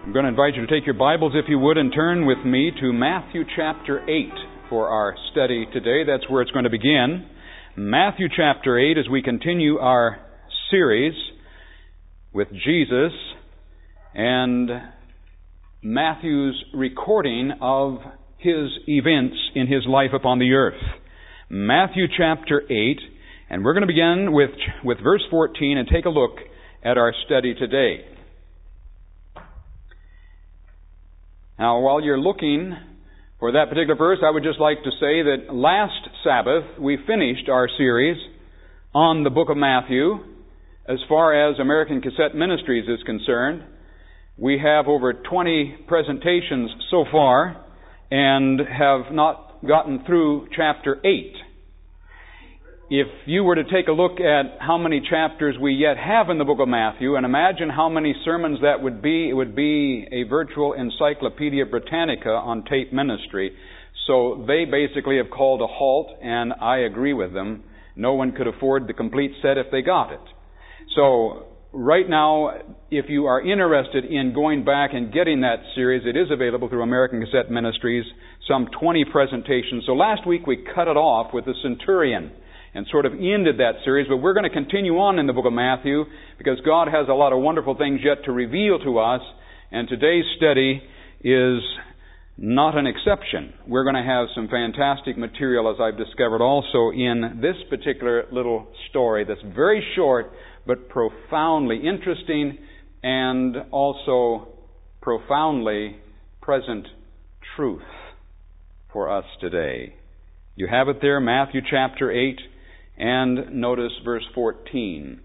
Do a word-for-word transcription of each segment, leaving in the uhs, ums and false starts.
I'm going to invite you to take your Bibles, if you would, and turn with me to Matthew chapter eight for our study today. That's where it's going to begin. Matthew chapter eight, as we continue our series with Jesus and Matthew's recording of his events in his life upon the earth. Matthew chapter eight, and we're going to begin with, with verse fourteen and take a look at our study today. Now, while you're looking for that particular verse, I would just like to say that last Sabbath we finished our series on the book of Matthew. As far as American Cassette Ministries is concerned, we have over twenty presentations so far and have not gotten through chapter eight. If you were to take a look at how many chapters we yet have in the book of Matthew, and imagine how many sermons that would be, it would be a virtual Encyclopedia Britannica on tape ministry. So they basically have called a halt, and I agree with them. No one could afford the complete set if they got it. So right now, if you are interested in going back and getting that series, it is available through American Cassette Ministries, some twenty presentations. So last week we cut it off with the centurion and sort of ended that series, but we're going to continue on in the book of Matthew because God has a lot of wonderful things yet to reveal to us, and today's study is not an exception. We're going to have some fantastic material, as I've discovered also in this particular little story that's very short but profoundly interesting and also profoundly present truth for us today. You have it there, Matthew chapter eight. And notice verse fourteen.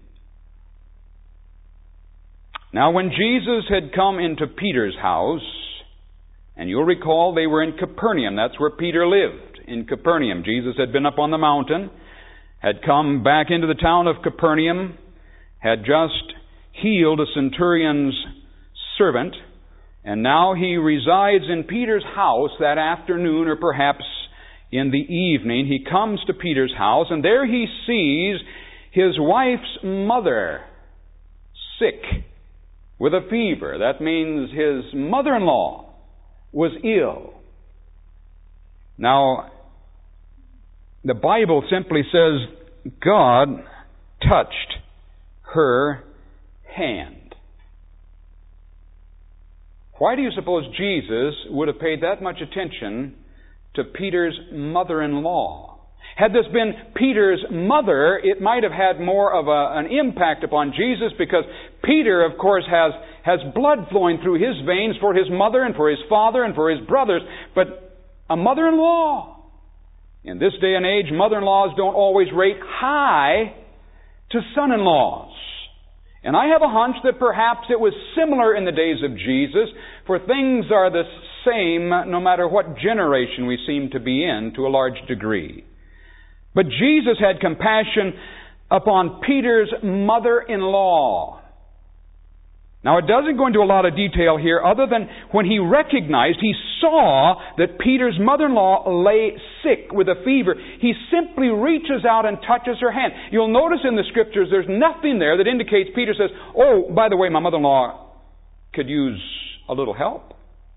Now when Jesus had come into Peter's house, and you'll recall they were in Capernaum, that's where Peter lived, in Capernaum. Jesus had been up on the mountain, had come back into the town of Capernaum, had just healed a centurion's servant, and now he resides in Peter's house that afternoon, or perhaps in the evening. He comes to Peter's house, and there he sees his wife's mother sick with a fever. That means his mother-in-law was ill. Now, the Bible simply says God touched her hand. Why do you suppose Jesus would have paid that much attention to Peter's mother-in-law? Had this been Peter's mother, it might have had more of a, an impact upon Jesus, because Peter, of course, has, has blood flowing through his veins for his mother and for his father and for his brothers. But a mother-in-law, in this day and age, mother-in-laws don't always rate high to son-in-laws. And I have a hunch that perhaps it was similar in the days of Jesus, for things are the same no matter what generation we seem to be in to a large degree. But Jesus had compassion upon Peter's mother-in-law. Now, it doesn't go into a lot of detail here other than when he recognized, he saw that Peter's mother-in-law lay sick with a fever. He simply reaches out and touches her hand. You'll notice in the Scriptures there's nothing there that indicates Peter says, "Oh, by the way, my mother-in-law could use a little help."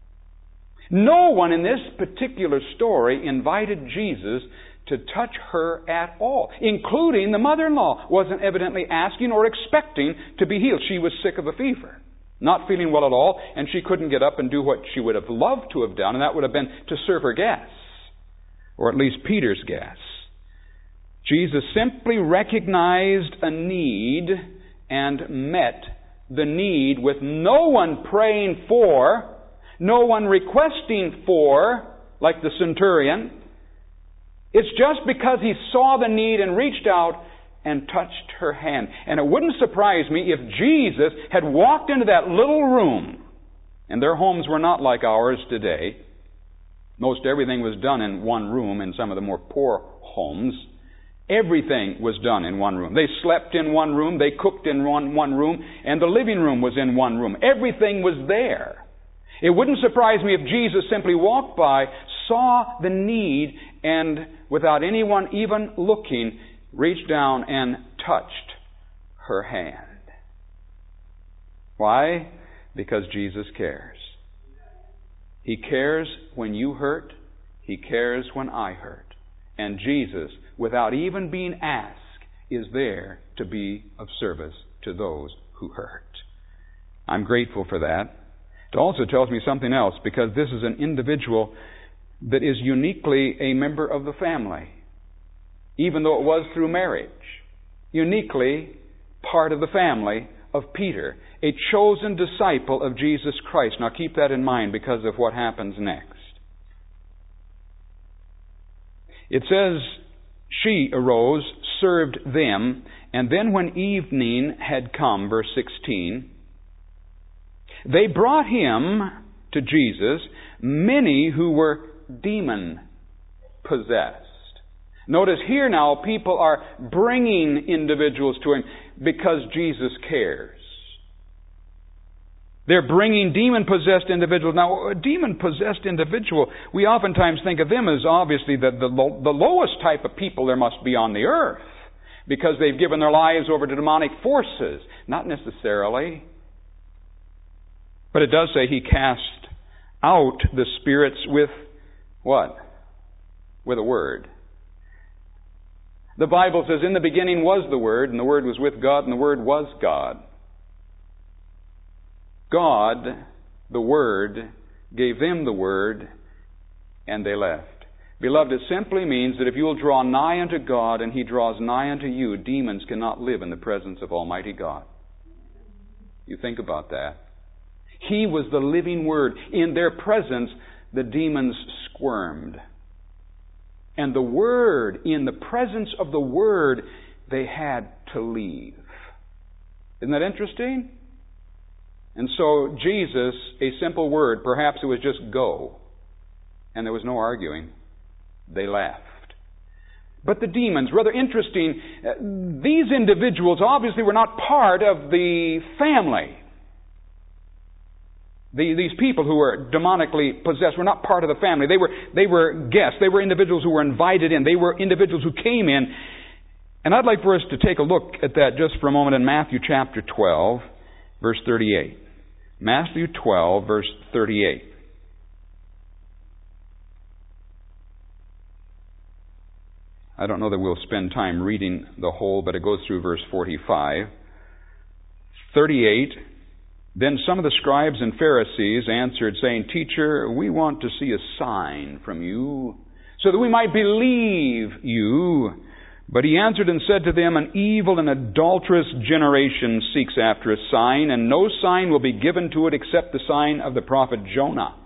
No one in this particular story invited Jesus to touch her at all, including the mother-in-law. Wasn't evidently asking or expecting to be healed. She was sick of a fever, not feeling well at all, and she couldn't get up and do what she would have loved to have done, and that would have been to serve her guests, or at least Peter's guests. Jesus simply recognized a need and met the need with no one praying for, no one requesting for, like the centurion. It's just because he saw the need and reached out and touched her hand. And it wouldn't surprise me if Jesus had walked into that little room, and their homes were not like ours today. Most everything was done in one room in some of the more poor homes. Everything was done in one room. They slept in one room, they cooked in one, one room, and the living room was in one room. Everything was there. It wouldn't surprise me if Jesus simply walked by, saw the need, and without anyone even looking, reached down and touched her hand. Why? Because Jesus cares. He cares when you hurt. He cares when I hurt. And Jesus, without even being asked, is there to be of service to those who hurt. I'm grateful for that. It also tells me something else, because this is an individual that is uniquely a member of the family, even though it was through marriage. Uniquely part of the family of Peter, a chosen disciple of Jesus Christ. Now keep that in mind because of what happens next. It says, she arose, served them, and then when evening had come, verse sixteen, they brought him to Jesus, many who were demon-possessed. Notice here now, people are bringing individuals to him because Jesus cares. They're bringing demon-possessed individuals. Now, a demon-possessed individual, we oftentimes think of them as obviously the, the, the lowest type of people there must be on the earth, because they've given their lives over to demonic forces. Not necessarily. But it does say he cast out the spirits with what? With a word. The Bible says, in the beginning was the Word, and the Word was with God, and the Word was God. God, the Word, gave them the Word, and they left. Beloved, it simply means that if you will draw nigh unto God, and He draws nigh unto you, demons cannot live in the presence of Almighty God. You think about that. He was the living Word. In their presence, the demons squirmed. And the Word, in the presence of the Word, they had to leave. Isn't that interesting? And so Jesus, a simple word, perhaps it was just go. And there was no arguing. They left. But the demons, rather interesting, these individuals obviously were not part of the family. The, these people who were demonically possessed were not part of the family. They were, they were guests. They were individuals who were invited in. They were individuals who came in. And I'd like for us to take a look at that just for a moment in Matthew chapter twelve, verse thirty-eight. Matthew twelve, verse thirty-eight. I don't know that we'll spend time reading the whole, but it goes through verse forty-five. thirty-eight. Then some of the scribes and Pharisees answered, saying, Teacher, we want to see a sign from you, so that we might believe you. But he answered and said to them, An evil and adulterous generation seeks after a sign, and no sign will be given to it except the sign of the prophet Jonah.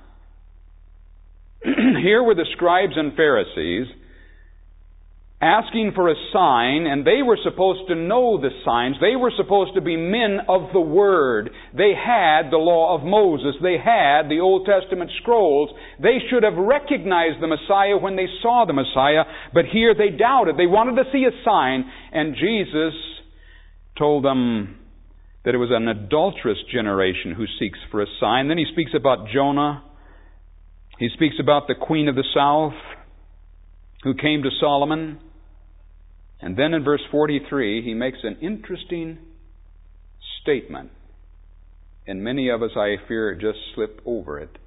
Here were the scribes and Pharisees asking for a sign, and they were supposed to know the signs. They were supposed to be men of the Word. They had the law of Moses. They had the Old Testament scrolls. They should have recognized the Messiah when they saw the Messiah, but here they doubted. They wanted to see a sign, and Jesus told them that it was an adulterous generation who seeks for a sign. Then he speaks about Jonah. He speaks about the Queen of the South who came to Solomon. And then in verse forty-three, he makes an interesting statement. And many of us, I fear, just slip over it.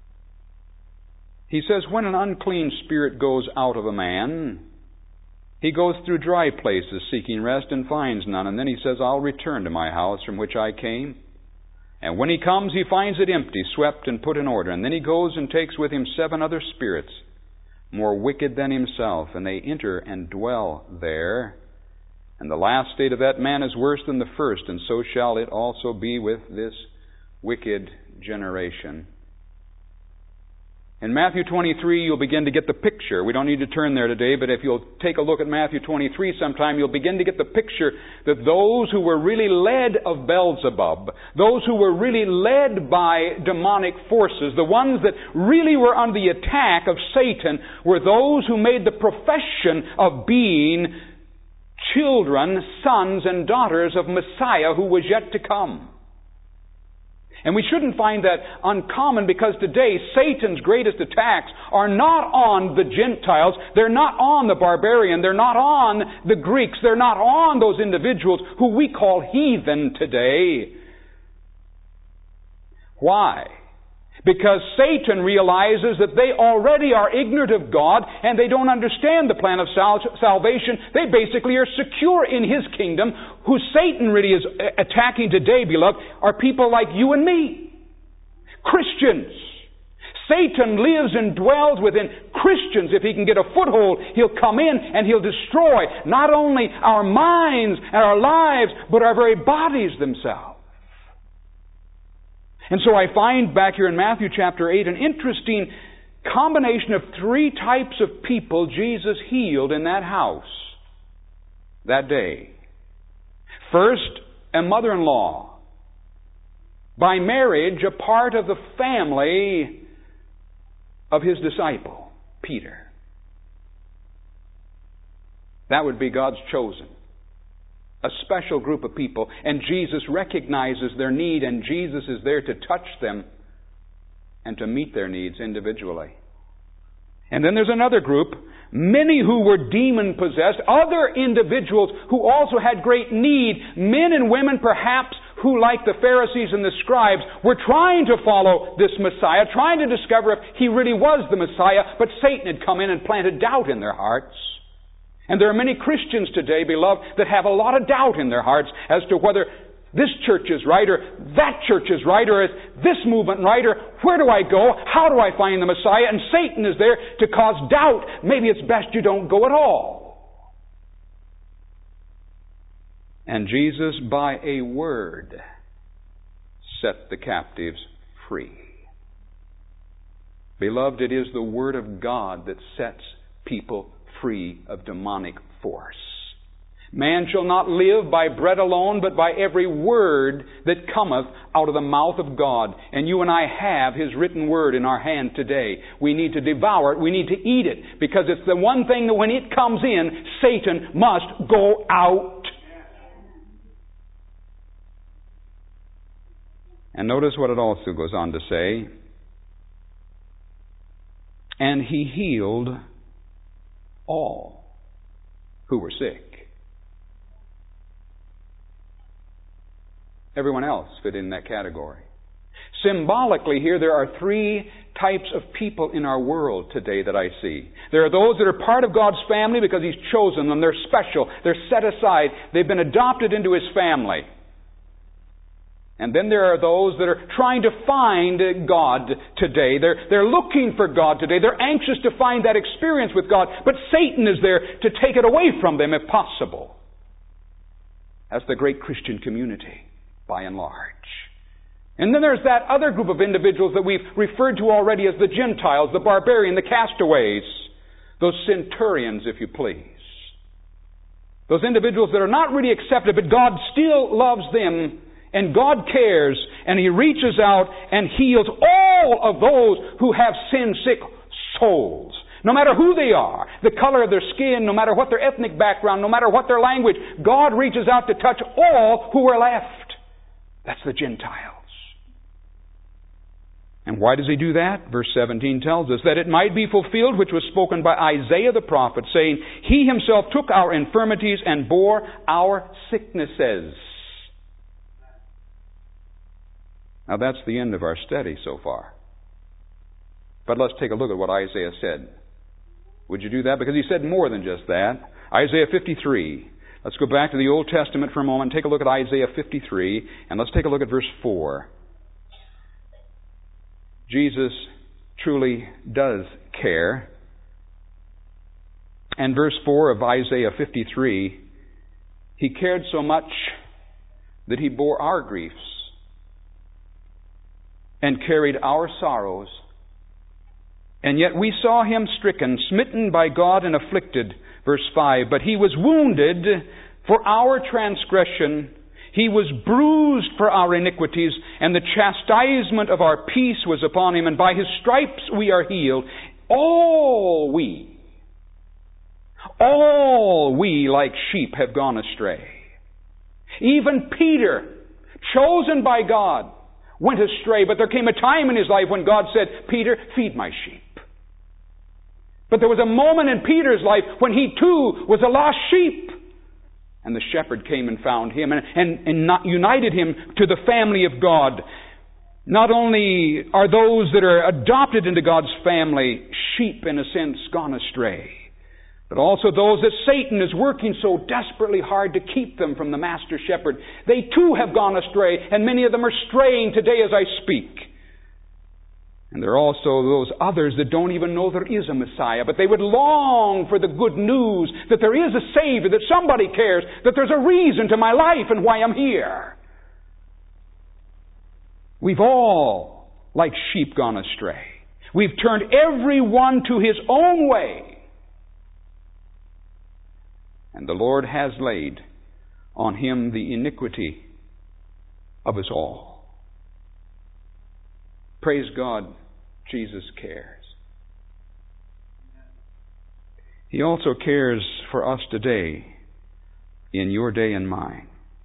He says, when an unclean spirit goes out of a man, he goes through dry places seeking rest and finds none. And then he says, I'll return to my house from which I came. And when he comes, he finds it empty, swept and put in order. And then he goes and takes with him seven other spirits, more wicked than himself, and they enter and dwell there. And the last state of that man is worse than the first, and so shall it also be with this wicked generation. In Matthew twenty-three, you'll begin to get the picture. We don't need to turn there today, but if you'll take a look at Matthew twenty-three sometime, you'll begin to get the picture that those who were really led of Beelzebub, those who were really led by demonic forces, the ones that really were under the attack of Satan, were those who made the profession of being children, sons, and daughters of Messiah who was yet to come. And we shouldn't find that uncommon, because today Satan's greatest attacks are not on the Gentiles, they're not on the barbarian, they're not on the Greeks, they're not on those individuals who we call heathen today. Why? Because Satan realizes that they already are ignorant of God and they don't understand the plan of sal- salvation. They basically are secure in His kingdom. Who Satan really is attacking today, beloved, are people like you and me. Christians. Satan lives and dwells within Christians. If he can get a foothold, he'll come in and he'll destroy not only our minds and our lives, but our very bodies themselves. And so I find back here in Matthew chapter eight an interesting combination of three types of people Jesus healed in that house that day. First, a mother-in-law. By marriage, a part of the family of His disciple, Peter. That would be God's chosen. A special group of people, and Jesus recognizes their need, and Jesus is there to touch them and to meet their needs individually. And then there's another group, many who were demon-possessed, other individuals who also had great need, men and women perhaps who, like the Pharisees and the scribes, were trying to follow this Messiah, trying to discover if He really was the Messiah, but Satan had come in and planted doubt in their hearts. And there are many Christians today, beloved, that have a lot of doubt in their hearts as to whether this church is right or that church is right or is this movement right or where do I go? How do I find the Messiah? And Satan is there to cause doubt. Maybe it's best you don't go at all. And Jesus, by a word, set the captives free. Beloved, it is the Word of God that sets people free of demonic force. Man shall not live by bread alone, but by every word that cometh out of the mouth of God. And you and I have His written word in our hand today. We need to devour it. We need to eat it. Because it's the one thing that when it comes in, Satan must go out. And notice what it also goes on to say. And He healed all who were sick. Everyone else fit in that category. Symbolically here, there are three types of people in our world today that I see. There are those that are part of God's family because He's chosen them. They're special. They're set aside. They've been adopted into His family. And then there are those that are trying to find God today. They're, they're looking for God today. They're anxious to find that experience with God. But Satan is there to take it away from them if possible. That's the great Christian community, by and large. And then there's that other group of individuals that we've referred to already as the Gentiles, the barbarian, the castaways. Those centurions, if you please. Those individuals that are not really accepted, but God still loves them. And God cares, and He reaches out and heals all of those who have sin-sick souls. No matter who they are, the color of their skin, no matter what their ethnic background, no matter what their language, God reaches out to touch all who are left. That's the Gentiles. And why does He do that? Verse seventeen tells us that it might be fulfilled which was spoken by Isaiah the prophet, saying, He Himself took our infirmities and bore our sicknesses. Now that's the end of our study so far. But let's take a look at what Isaiah said. Would you do that? Because he said more than just that. Isaiah fifty-three. Let's go back to the Old Testament for a moment and take a look at Isaiah fifty-three. And let's take a look at verse four. Jesus truly does care. And verse four of Isaiah fifty-three, He cared so much that He bore our griefs and carried our sorrows. And yet we saw Him stricken, smitten by God and afflicted. Verse five, but He was wounded for our transgression. He was bruised for our iniquities, and the chastisement of our peace was upon Him, and by His stripes we are healed. All we, all we like sheep have gone astray. Even Peter, chosen by God, went astray, but there came a time in his life when God said, Peter, feed my sheep. But there was a moment in Peter's life when he too was a lost sheep. And the shepherd came and found him and, and, and not united him to the family of God. Not only are those that are adopted into God's family sheep, in a sense, gone astray, but also those that Satan is working so desperately hard to keep them from the Master Shepherd. They too have gone astray, and many of them are straying today as I speak. And there are also those others that don't even know there is a Messiah, but they would long for the good news that there is a Savior, that somebody cares, that there's a reason to my life and why I'm here. We've all, like sheep, gone astray. We've turned everyone to his own way. And the Lord has laid on him the iniquity of us all. Praise God, Jesus cares. He also cares for us today, in your day and mine.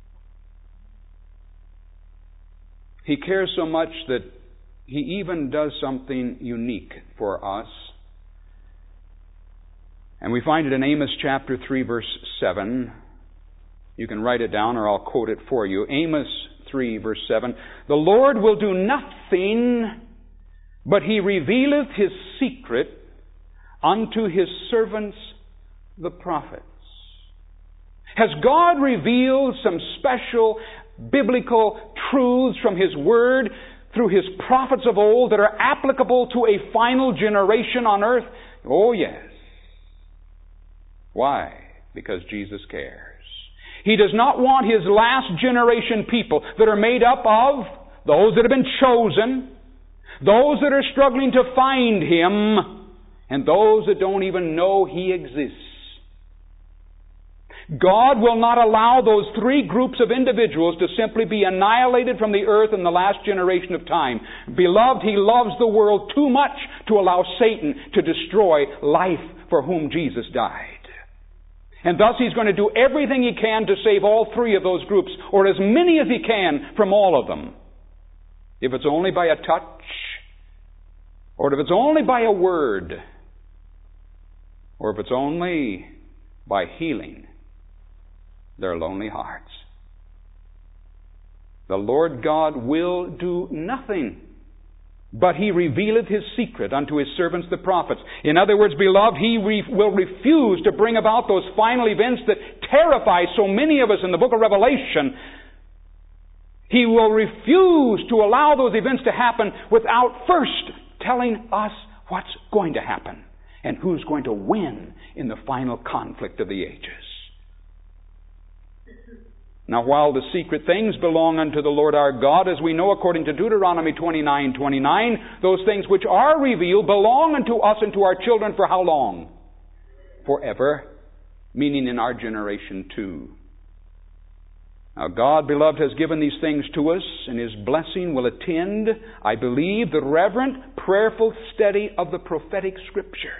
He cares so much that he even does something unique for us. And we find it in Amos chapter three, verse seven. You can write it down or I'll quote it for you. Amos three, verse seven. The Lord will do nothing, but he revealeth his secret unto his servants the prophets. Has God revealed some special biblical truths from his word through his prophets of old that are applicable to a final generation on earth? Oh, yes. Why? Because Jesus cares. He does not want his last generation people that are made up of those that have been chosen, those that are struggling to find him, and those that don't even know he exists. God will not allow those three groups of individuals to simply be annihilated from the earth in the last generation of time. Beloved, he loves the world too much to allow Satan to destroy life for whom Jesus died. And thus he's going to do everything he can to save all three of those groups, or as many as he can from all of them. If it's only by a touch, or if it's only by a word, or if it's only by healing their lonely hearts. The Lord God will do nothing, but he revealeth his secret unto his servants the prophets. In other words, beloved, he re- will refuse to bring about those final events that terrify so many of us in the book of Revelation. He will refuse to allow those events to happen without first telling us what's going to happen and who's going to win in the final conflict of the ages. Now, while the secret things belong unto the Lord our God, as we know according to Deuteronomy twenty-nine twenty-nine, those things which are revealed belong unto us and to our children for how long? Forever, meaning in our generation too. Now, God, beloved, has given these things to us, and his blessing will attend, I believe, the reverent, prayerful study of the prophetic Scriptures.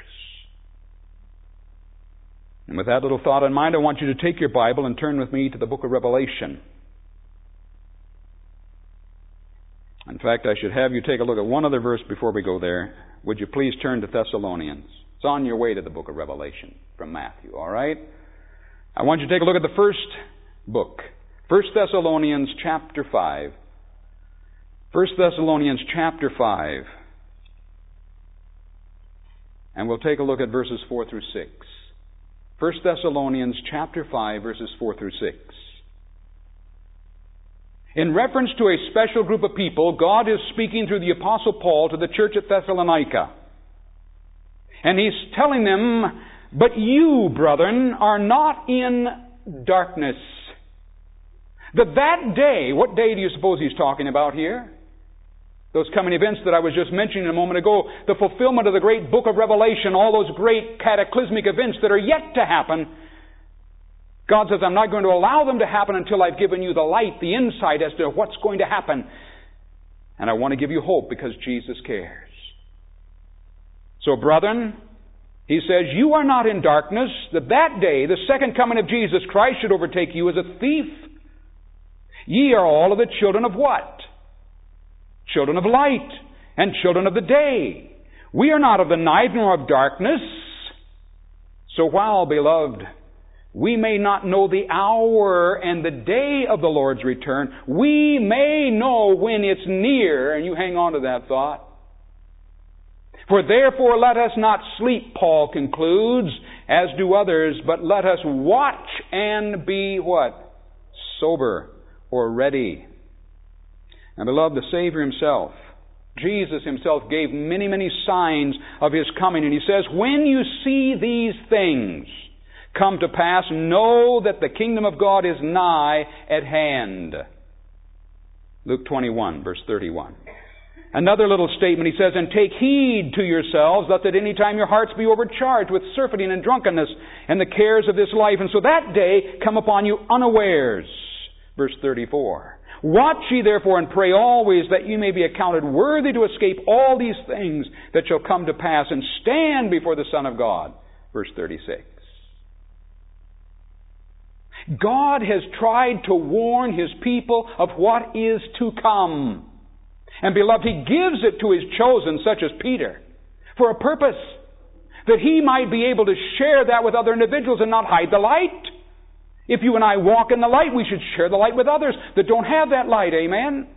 And with that little thought in mind, I want you to take your Bible and turn with me to the book of Revelation. In fact, I should have you take a look at one other verse before we go there. Would you please turn to Thessalonians? It's on your way to the book of Revelation from Matthew, all right? I want you to take a look at the first book, First Thessalonians chapter five. First Thessalonians chapter five. And we'll take a look at verses four through six. First Thessalonians chapter five, verses four through six. In reference to a special group of people, God is speaking through the Apostle Paul to the church at Thessalonica. And he's telling them, but you, brethren, are not in darkness. That that day, what day do you suppose he's talking about here? Those coming events that I was just mentioning a moment ago, the fulfillment of the great book of Revelation, all those great cataclysmic events that are yet to happen. God says, I'm not going to allow them to happen until I've given you the light, the insight as to what's going to happen. And I want to give you hope because Jesus cares. So, brethren, he says, you are not in darkness, that that day, the second coming of Jesus Christ, should overtake you as a thief. Ye are all of the children of what? Children of light, and children of the day. We are not of the night nor of darkness. So while, beloved, we may not know the hour and the day of the Lord's return. We may know when it's near, and you hang on to that thought. For therefore let us not sleep, Paul concludes, as do others, but let us watch and be what? Sober or ready. And beloved, the Savior Himself, Jesus Himself, gave many, many signs of His coming. And He says, when you see these things come to pass, know that the kingdom of God is nigh at hand. Luke twenty-one, verse thirty-one. Another little statement, He says, and take heed to yourselves, lest at any time your hearts be overcharged with surfeiting and drunkenness and the cares of this life, and so that day come upon you unawares. Verse thirty-four. Watch ye therefore and pray always that you may be accounted worthy to escape all these things that shall come to pass and stand before the Son of God. Verse thirty-six. God has tried to warn His people of what is to come. And beloved, He gives it to His chosen, such as Peter, for a purpose, that he might be able to share that with other individuals and not hide the light. If you and I walk in the light, we should share the light with others that don't have that light. Amen?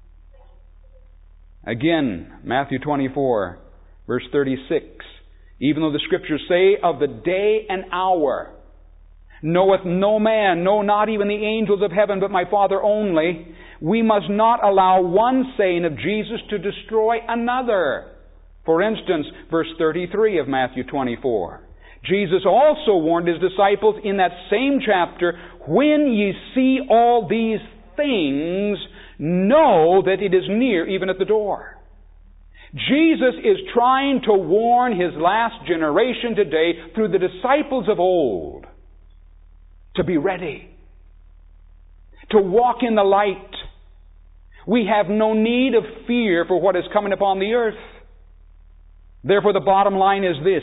Again, Matthew twenty-four, verse thirty-six. Even though the Scriptures say, of the day and hour knoweth no man, no, not even the angels of heaven, but my Father only, we must not allow one saying of Jesus to destroy another. For instance, verse thirty-three of Matthew twenty-four. Jesus also warned His disciples in that same chapter, when ye see all these things, know that it is near, even at the door. Jesus is trying to warn His last generation today through the disciples of old to be ready, to walk in the light. We have no need of fear for what is coming upon the earth. Therefore, the bottom line is this.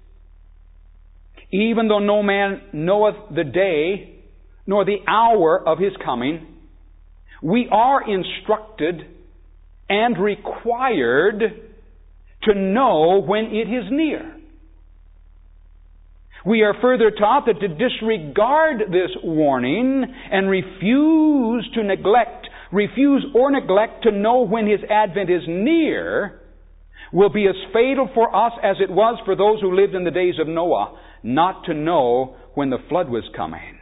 Even though no man knoweth the day, nor the hour of His coming, we are instructed and required to know when it is near. We are further taught that to disregard this warning and refuse to neglect, refuse or neglect to know when His advent is near will be as fatal for us as it was for those who lived in the days of Noah, not to know when the flood was coming.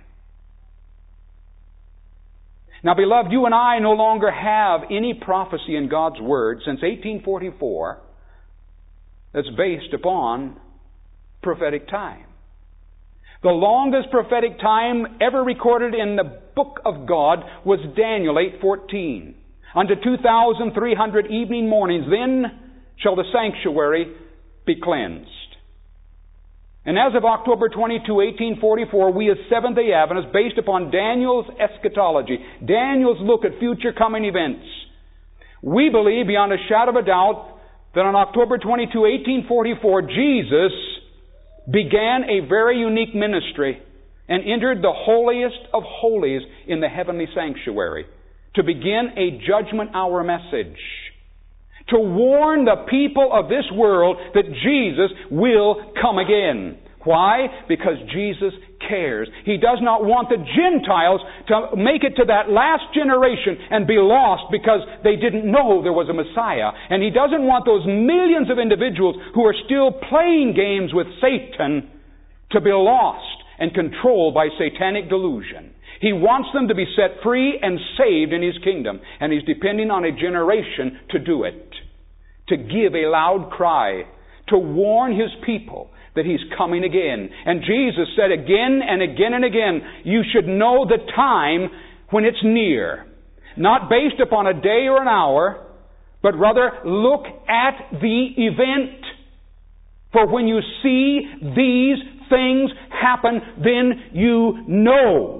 Now, beloved, you and I no longer have any prophecy in God's Word since eighteen forty-four that's based upon prophetic time. The longest prophetic time ever recorded in the book of God was Daniel eight fourteen. Unto two thousand three hundred evening mornings, then shall the sanctuary be cleansed. And as of October twenty-second, eighteen forty-four, we as Seventh-day Adventists, based upon Daniel's eschatology, Daniel's look at future coming events, we believe beyond a shadow of a doubt that on October twenty-second, eighteen forty-four, Jesus began a very unique ministry and entered the holiest of holies in the heavenly sanctuary to begin a judgment hour message, to warn the people of this world that Jesus will come again. Why? Because Jesus cares. He does not want the Gentiles to make it to that last generation and be lost because they didn't know there was a Messiah. And He doesn't want those millions of individuals who are still playing games with Satan to be lost and controlled by satanic delusion. He wants them to be set free and saved in His kingdom. And He's depending on a generation to do it. To give a loud cry. To warn His people that He's coming again. And Jesus said again and again and again, you should know the time when it's near. Not based upon a day or an hour, but rather look at the event. For when you see these things happen, then you know.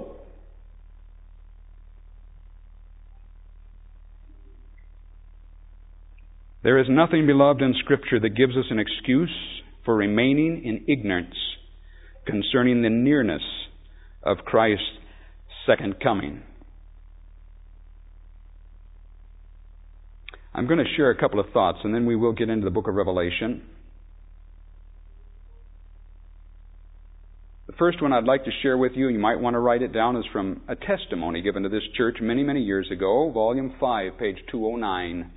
There is nothing, beloved, in Scripture that gives us an excuse for remaining in ignorance concerning the nearness of Christ's second coming. I'm going to share a couple of thoughts, and then we will get into the book of Revelation. The first one I'd like to share with you, and you might want to write it down, is from a testimony given to this church many, many years ago, volume five, page two oh nine.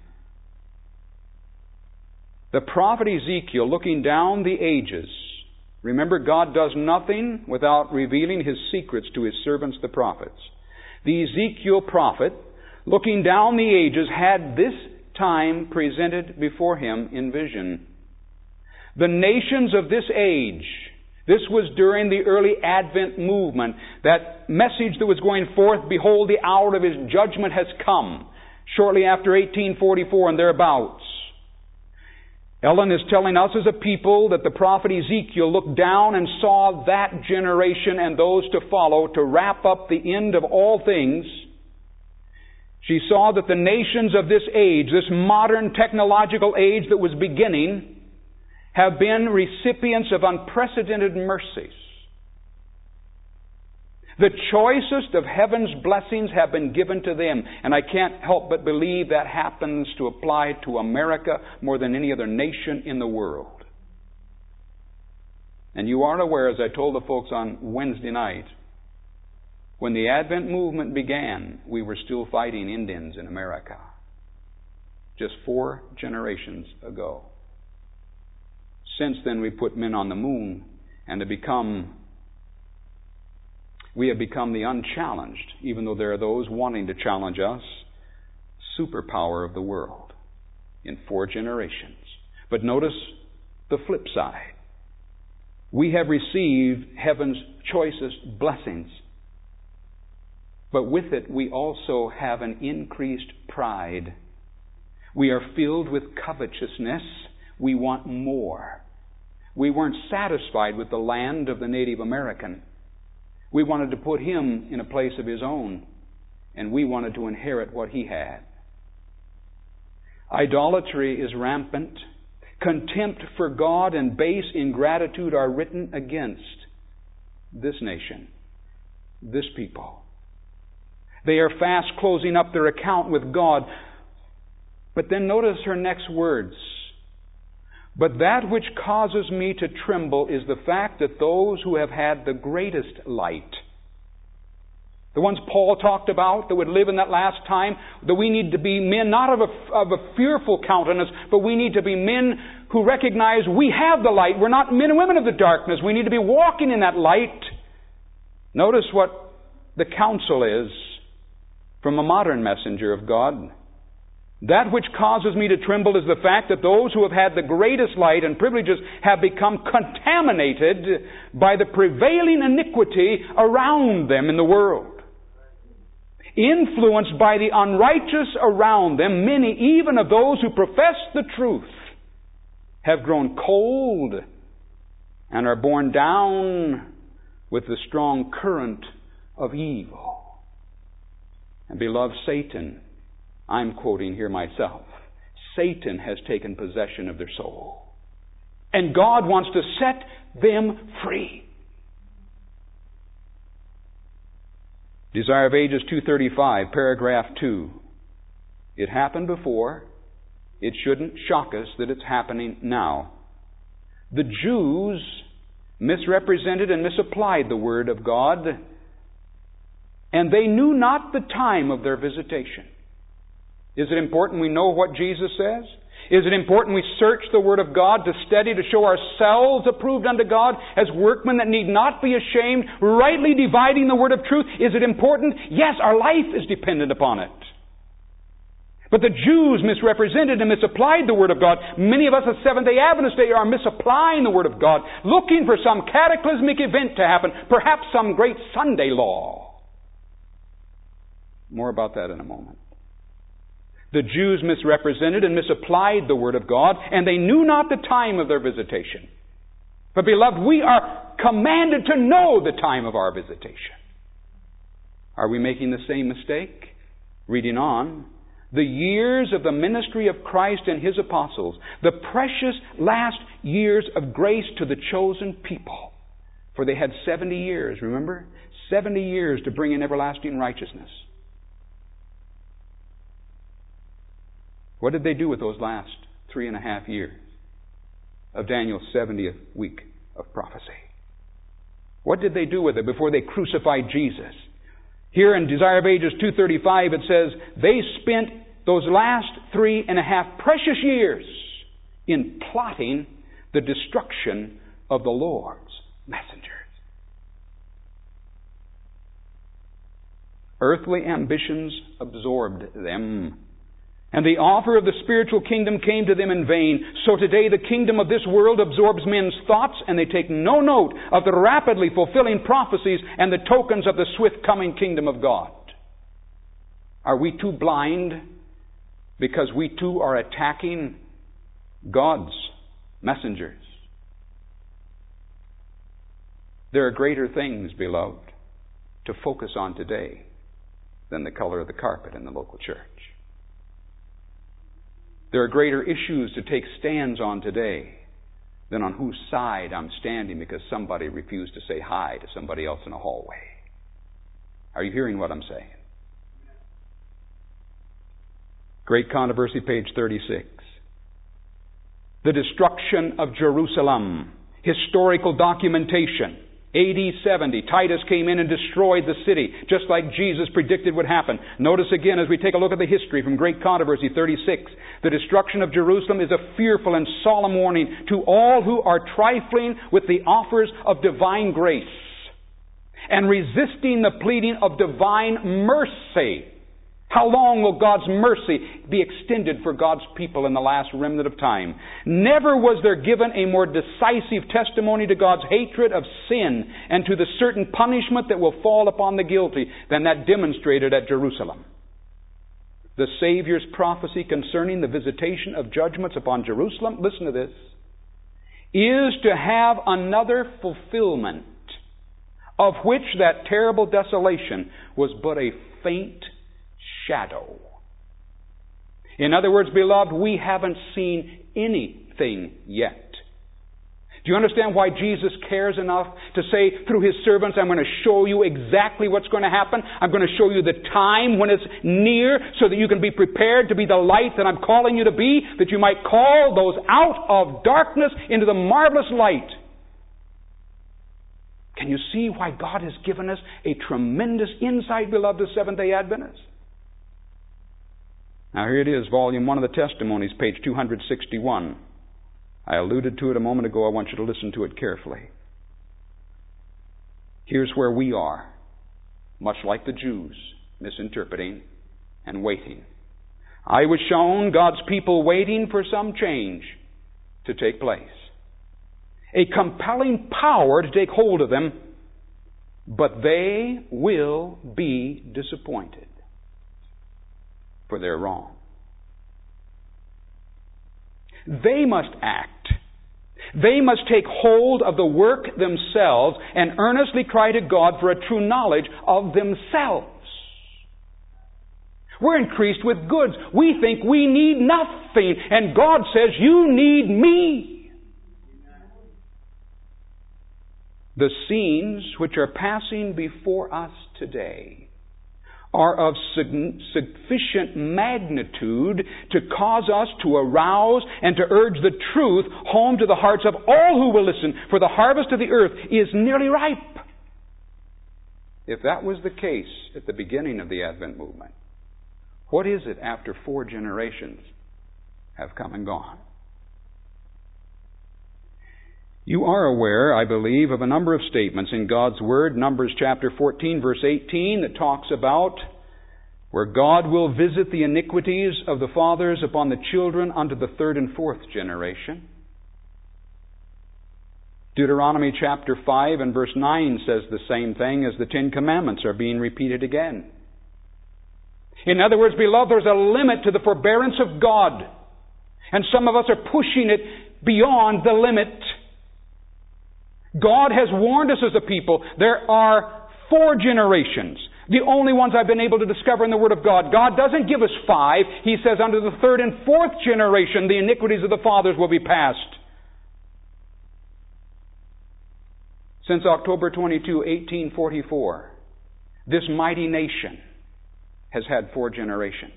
The prophet Ezekiel, looking down the ages. Remember, God does nothing without revealing His secrets to His servants, the prophets. The Ezekiel prophet, looking down the ages, had this time presented before him in vision. The nations of this age, this was during the early Advent movement, that message that was going forth, behold, the hour of His judgment has come, shortly after eighteen forty-four and thereabouts. Ellen is telling us as a people that the prophet Ezekiel looked down and saw that generation and those to follow to wrap up the end of all things. She saw that the nations of this age, this modern technological age that was beginning, have been recipients of unprecedented mercies. The choicest of heaven's blessings have been given to them. And I can't help but believe that happens to apply to America more than any other nation in the world. And you are aware, as I told the folks on Wednesday night, when the Advent movement began, we were still fighting Indians in America. Just four generations ago. Since then, we put men on the moon, and have become We have become the unchallenged, even though there are those wanting to challenge us, superpower of the world in four generations. But notice the flip side. We have received heaven's choicest blessings. But with it, we also have an increased pride. We are filled with covetousness. We want more. We weren't satisfied with the land of the Native American. We wanted to put him in a place of his own, and we wanted to inherit what he had. Idolatry is rampant. Contempt for God and base ingratitude are written against this nation, this people. They are fast closing up their account with God. But then notice her next words. But that which causes me to tremble is the fact that those who have had the greatest light, the ones Paul talked about that would live in that last time, that we need to be men not of a, of a fearful countenance, but we need to be men who recognize we have the light. We're not men and women of the darkness. We need to be walking in that light. Notice what the counsel is from a modern messenger of God. That which causes me to tremble is the fact that those who have had the greatest light and privileges have become contaminated by the prevailing iniquity around them in the world. Influenced by the unrighteous around them, many, even of those who profess the truth, have grown cold and are borne down with the strong current of evil. And beloved, Satan, I'm quoting here myself, Satan has taken possession of their soul. And God wants to set them free. Desire of Ages two thirty-five, paragraph two. It happened before. It shouldn't shock us that it's happening now. The Jews misrepresented and misapplied the Word of God, and they knew not the time of their visitation. Is it important we know what Jesus says? Is it important we search the Word of God to study, to show ourselves approved unto God as workmen that need not be ashamed, rightly dividing the Word of truth? Is it important? Yes, our life is dependent upon it. But the Jews misrepresented and misapplied the Word of God. Many of us as Seventh-day Adventists today are misapplying the Word of God, looking for some cataclysmic event to happen, perhaps some great Sunday law. More about that in a moment. The Jews misrepresented and misapplied the Word of God, and they knew not the time of their visitation. But beloved, we are commanded to know the time of our visitation. Are we making the same mistake? Reading on. The years of the ministry of Christ and His apostles, the precious last years of grace to the chosen people. For they had seventy years, remember? Seventy years to bring in everlasting righteousness. What did they do with those last three and a half years of Daniel's seventieth week of prophecy? What did they do with it before they crucified Jesus? Here in Desire of Ages two thirty-five it says, they spent those last three and a half precious years in plotting the destruction of the Lord's messengers. Earthly ambitions absorbed them, and the offer of the spiritual kingdom came to them in vain. So today the kingdom of this world absorbs men's thoughts, and they take no note of the rapidly fulfilling prophecies and the tokens of the swift coming kingdom of God. Are we too blind because we too are attacking God's messengers? There are greater things, beloved, to focus on today than the color of the carpet in the local church. There are greater issues to take stands on today than on whose side I'm standing because somebody refused to say hi to somebody else in a hallway. Are you hearing what I'm saying? Great Controversy, page thirty-six. The destruction of Jerusalem. Historical documentation. A D seventy, Titus came in and destroyed the city, just like Jesus predicted would happen. Notice again, as we take a look at the history from Great Controversy thirty-six, the destruction of Jerusalem is a fearful and solemn warning to all who are trifling with the offers of divine grace and resisting the pleading of divine mercy. How long will God's mercy be extended for God's people in the last remnant of time? Never was there given a more decisive testimony to God's hatred of sin and to the certain punishment that will fall upon the guilty than that demonstrated at Jerusalem. The Savior's prophecy concerning the visitation of judgments upon Jerusalem, listen to this, is to have another fulfillment, of which that terrible desolation was but a faint shadow. In other words, beloved, we haven't seen anything yet. Do you understand why Jesus cares enough to say through His servants, I'm going to show you exactly what's going to happen. I'm going to show you the time when it's near so that you can be prepared to be the light that I'm calling you to be, that you might call those out of darkness into the marvelous light. Can you see why God has given us a tremendous insight, beloved, as Seventh-day Adventists? Now here it is, volume one of the Testimonies, page two sixty-one. I alluded to it a moment ago. I want you to listen to it carefully. Here's where we are, much like the Jews, misinterpreting and waiting. I was shown God's people waiting for some change to take place. A compelling power to take hold of them, but they will be disappointed. For they're wrong. They must act. They must take hold of the work themselves and earnestly cry to God for a true knowledge of themselves. We're increased with goods. We think we need nothing. And God says, you need me. The scenes which are passing before us today are of sufficient magnitude to cause us to arouse and to urge the truth home to the hearts of all who will listen, for the harvest of the earth is nearly ripe. If that was the case at the beginning of the Advent movement, what is it after four generations have come and gone? You are aware, I believe, of a number of statements in God's Word, Numbers chapter fourteen, verse eighteen, that talks about where God will visit the iniquities of the fathers upon the children unto the third and fourth generation. Deuteronomy chapter five and verse nine says the same thing as the Ten Commandments are being repeated again. In other words, beloved, there's a limit to the forbearance of God. And some of us are pushing it beyond the limit. God has warned us as a people, there are four generations. The only ones I've been able to discover in the Word of God. God doesn't give us five. He says under the third and fourth generation, the iniquities of the fathers will be passed. Since October twenty-second, eighteen forty-four, this mighty nation has had four generations.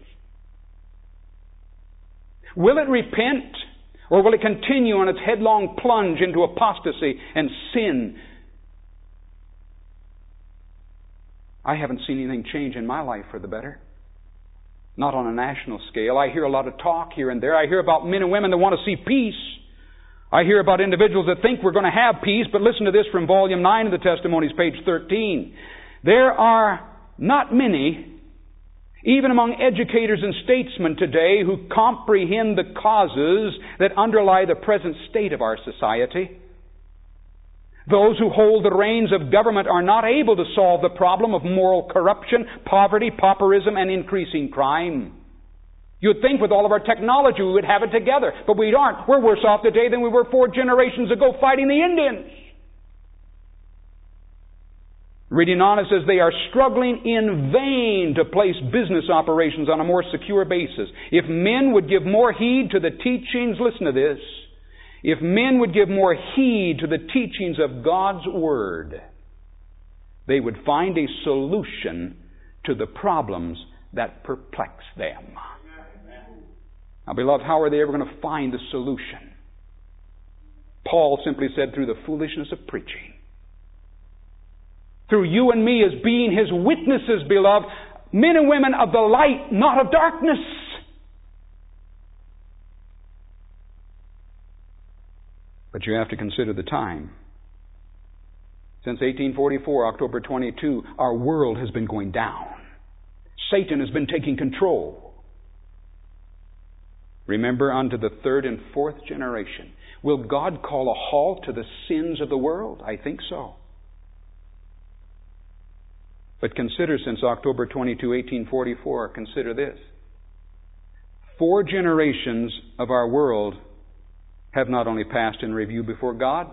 Will it repent? Or will it continue on its headlong plunge into apostasy and sin I haven't seen anything change in my life for the better. Not on a national scale. I hear a lot of talk here and there. I hear about men and women that want to see peace. I hear about individuals that think we're going to have peace, but listen to this from Volume nine of the Testimonies, page thirteen. There are not many, even among educators and statesmen today, who comprehend the causes that underlie the present state of our society. Those who hold the reins of government are not able to solve the problem of moral corruption, poverty, pauperism, and increasing crime. You'd think with all of our technology we would have it together, but we aren't. We're worse off today than we were four generations ago fighting the Indians. Reading on, it says, they are struggling in vain to place business operations on a more secure basis. If men would give more heed to the teachings, listen to this, if men would give more heed to the teachings of God's Word, they would find a solution to the problems that perplex them. Now, beloved, how are they ever going to find the solution? Paul simply said, through the foolishness of preaching. Through you and me as being His witnesses, beloved, men and women of the light, not of darkness. But you have to consider the time. Since eighteen forty-four, October twenty-second, our world has been going down. Satan has been taking control. Remember, unto the third and fourth generation. Will God call a halt to the sins of the world? I think so. But consider, since October twenty-second, eighteen forty-four, consider this. Four generations of our world have not only passed in review before God,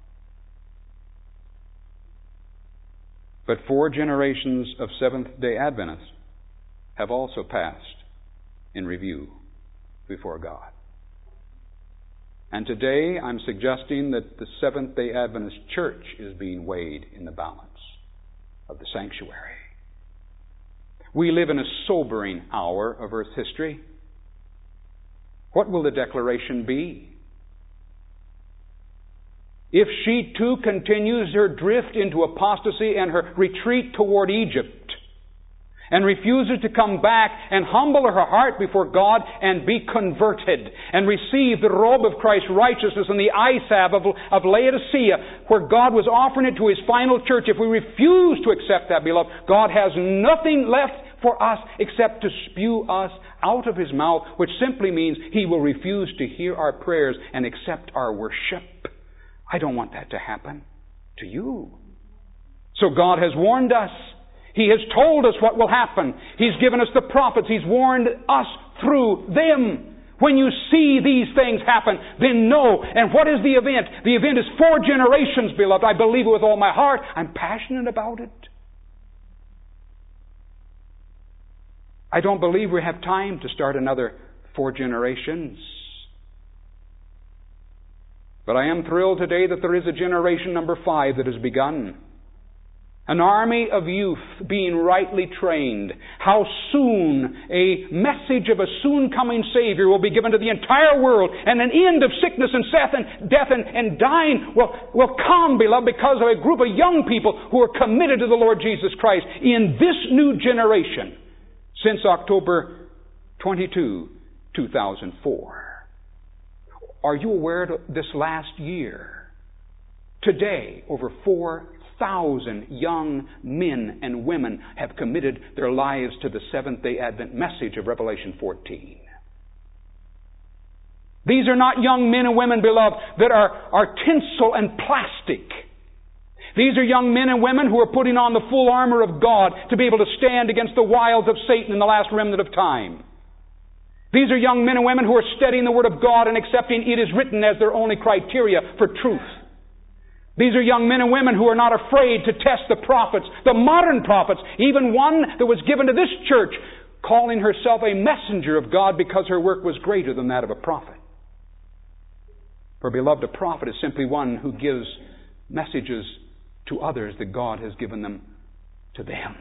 but four generations of Seventh-day Adventists have also passed in review before God. And today I'm suggesting that the Seventh-day Adventist Church is being weighed in the balance of the sanctuary. We live in a sobering hour of Earth's history. What will the declaration be? If she too continues her drift into apostasy and her retreat toward Egypt, and refuses to come back and humble her heart before God and be converted and receive the robe of Christ's righteousness and the eye salve of, of Laodicea, where God was offering it to His final church, if we refuse to accept that, beloved, God has nothing left for us except to spew us out of His mouth, which simply means He will refuse to hear our prayers and accept our worship. I don't want that to happen to you. So God has warned us. He has told us what will happen. He's given us the prophets. He's warned us through them. When you see these things happen, then know. And what is the event? The event is four generations, beloved. I believe it with all my heart. I'm passionate about it. I don't believe we have time to start another four generations. But I am thrilled today that there is a generation number five that has begun. An army of youth being rightly trained. How soon a message of a soon coming Savior will be given to the entire world, and an end of sickness and death and, and dying will, will come, beloved, because of a group of young people who are committed to the Lord Jesus Christ in this new generation since October twenty-second, two thousand four. Are you aware of this last year? Today, over four thousand young men and women have committed their lives to the Seventh-day Advent message of Revelation fourteen. These are not young men and women, beloved, that are, are tinsel and plastic. These are young men and women who are putting on the full armor of God to be able to stand against the wiles of Satan in the last remnant of time. These are young men and women who are studying the Word of God and accepting it is written as their only criteria for truth. These are young men and women who are not afraid to test the prophets, the modern prophets, even one that was given to this church, calling herself a messenger of God because her work was greater than that of a prophet. For, beloved, a prophet is simply one who gives messages to others that God has given them to them.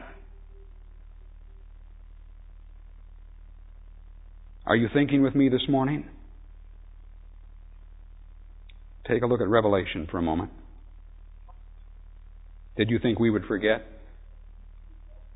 Are you thinking with me this morning? Take a look at Revelation for a moment. Did you think we would forget?